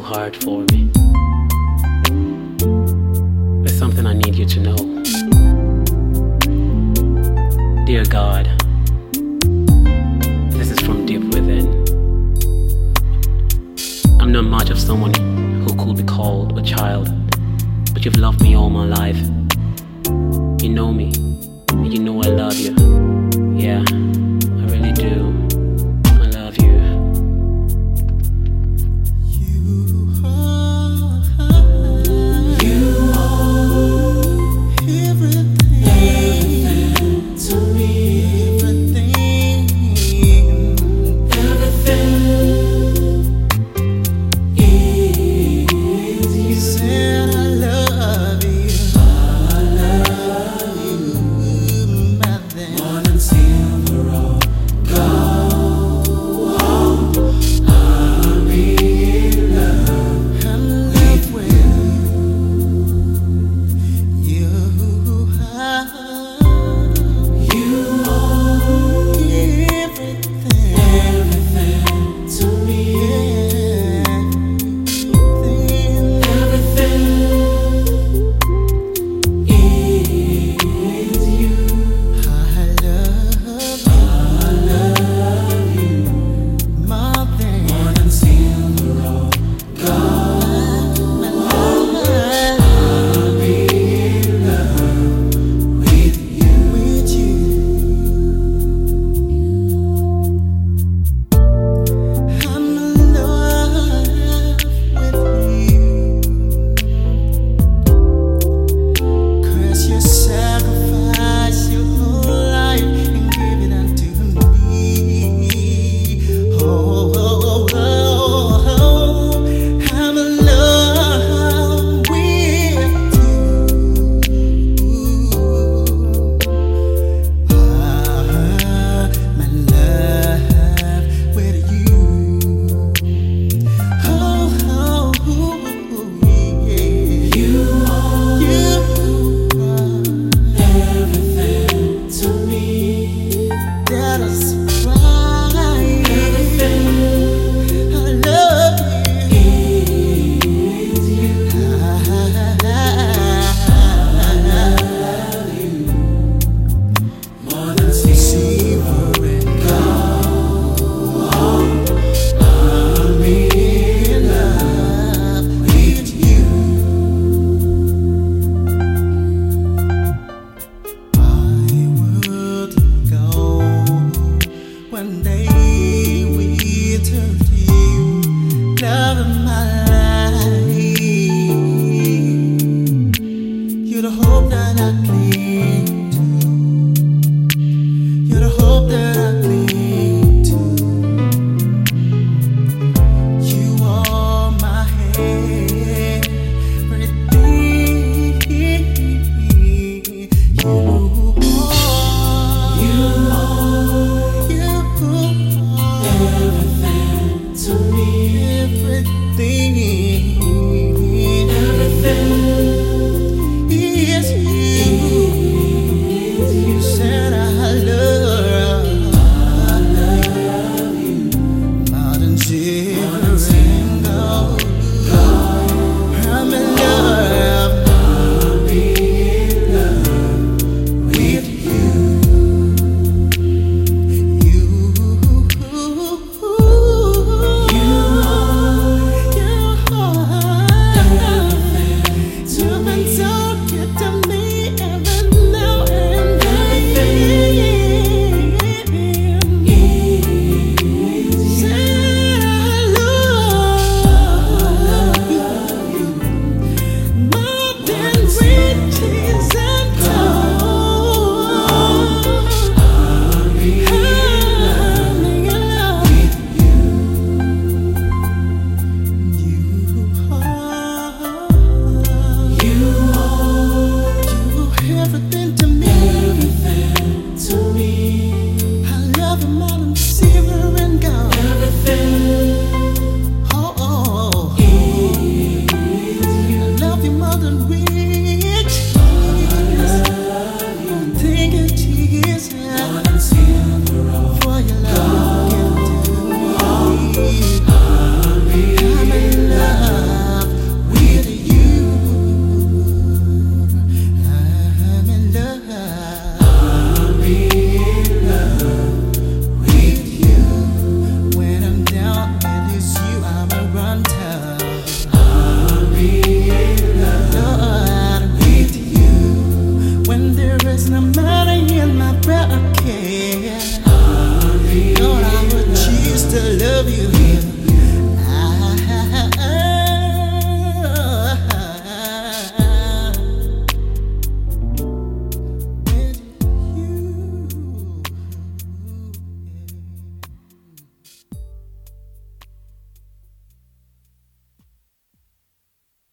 hard for me. There's something I need you to know. Dear God, this is from deep within. I'm not much of someone who could be called a child, but you've loved me all my life. You know me, and you know I love you. Yeah, I really do. I love you. One day we turn to you, love of my life. You're the hope that I cling to. You're the hope that I cling to. You are my Everything to me. everything is you. You said I love you more than silver and gold. I'm in love with you. You it's not mine.